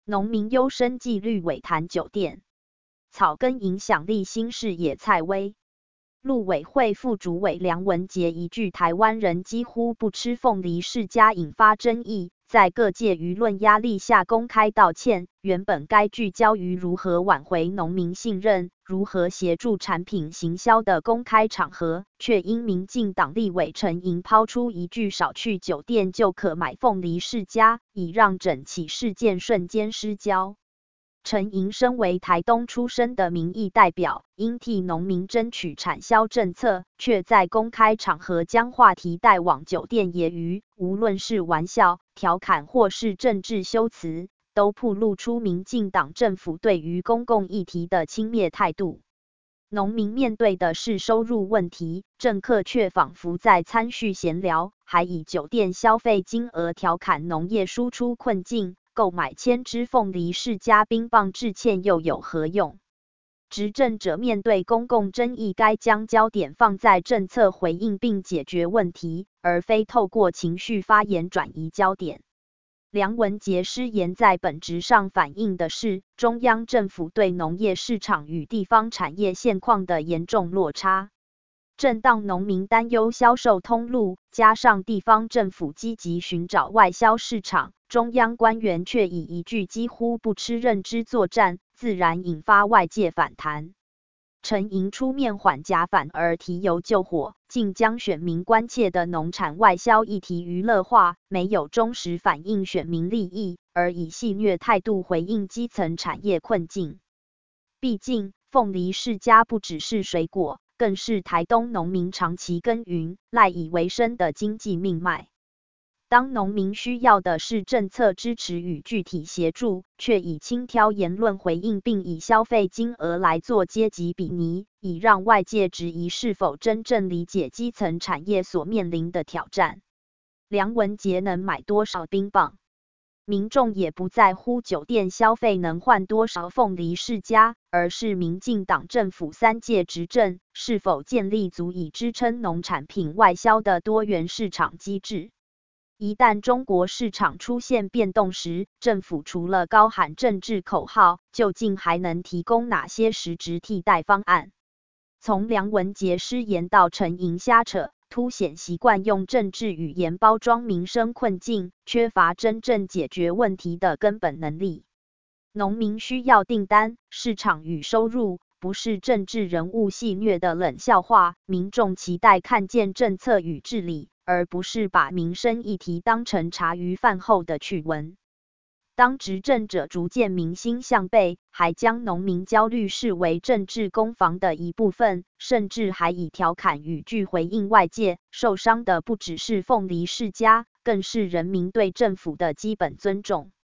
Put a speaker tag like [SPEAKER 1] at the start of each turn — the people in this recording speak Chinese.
[SPEAKER 1] 农民忧生计绿委谈酒店，草根影响力新视野蔡薇。陆委会副主委梁文杰一句台湾人几乎不吃凤梨世家引发争议，在各界舆论压力下公开道歉，原本该聚焦于如何挽回农民信任、如何协助产品行销的公开场合，却因民进党立委陈莹抛出一句少去酒店就可买凤梨世家，以让整起事件瞬间失焦。陈莹身为台东出身的民意代表，应替农民争取产销政策，却在公开场合将话题带往酒店揶揄，无论是玩笑、调侃或是政治修辞，都暴露出民进党政府对于公共议题的轻蔑态度。农民面对的是收入问题，政客却仿佛在参叙闲聊，还以酒店消费金额调侃农业输出困境。购买1000支凤梨世家冰棒致歉又有何用？执政者面对公共争议，该将焦点放在政策回应并解决问题，而非透过情绪发言转移焦点。梁文杰失言在本质上反映的是中央政府对农业市场与地方产业现况的严重落差。正当农民担忧销售通路，加上地方政府积极寻找外销市场，中央官员却以一句几乎不吃认知作战，自然引发外界反弹。陈莹出面缓颊，反而提油救火，竟将选民关切的农产外销议题娱乐化，没有忠实反映选民利益，而以戏谑态度回应基层产业困境。毕竟，凤梨世家不只是水果，更是台东农民长期耕耘、赖以为生的经济命脉。当农民需要的是政策支持与具体协助，却以轻佻言论回应，并以消费金额来做阶级比拟，以让外界质疑是否真正理解基层产业所面临的挑战。梁文杰能买多少冰棒？民众也不在乎酒店消费能换多少凤梨世家，而是民进党政府3届执政是否建立足以支撑农产品外销的多元市场机制。一旦中国市场出现变动时，政府除了高喊政治口号，究竟还能提供哪些实质替代方案？从梁文杰失言到陈莹瞎扯，凸显习惯用政治语言包装民生困境，缺乏真正解决问题的根本能力。农民需要订单、市场与收入，不是政治人物戏谑的冷笑话，民众期待看见政策与治理，而不是把民生议题当成茶余饭后的趣闻。当执政者逐渐民心向背，还将农民焦虑视为政治攻防的一部分，甚至还以调侃语句回应外界，受伤的不只是凤梨世家，更是人民对政府的基本尊重。